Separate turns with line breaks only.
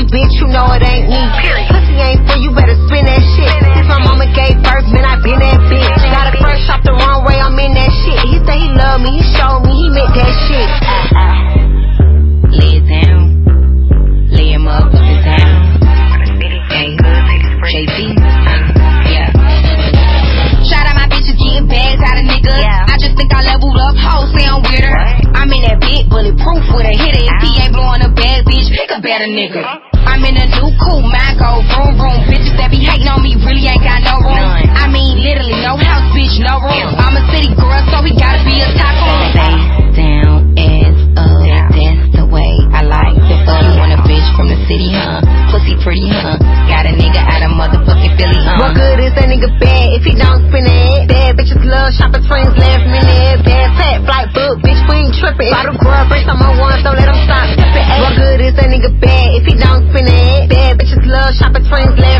bitch, you know it ain't me. Pussy ain't free, you better spin that shit. Since my mama gave birth, man, I been that bitch. Got a crush off the wrong way, I'm in that shit. He say he love me, he showed me, he meant that shit.
Lay it down, lay him up down. JT, yeah. Shout out my bitches getting bags out of niggas. I just think I leveled up, hoes say I'm weirder. I'm in that big bulletproof with a hitter. If he ain't blowing a bag, bitch, pick a better nigga. I'm in a new coupe, my go vroom vroom. Bitches that be hating on me really ain't got no room. I mean literally no house, bitch, no room. I'm a city girl, so we gotta be a tycoon. Face down, ass up, that's the way I like the fuck. You want a bitch from the city, huh? Pussy pretty, huh? Got a nigga out of motherfucking Philly,
What good is that nigga bad if he don't spin it? Bad bitches love shopping twins, last minute. Bad fat flight book, bitch, we ain't tripping. Bottle grub, bitch, I'm on one, so let him stop. What good is that nigga bad if he don't spin it? Bad bitches love shopping twins, last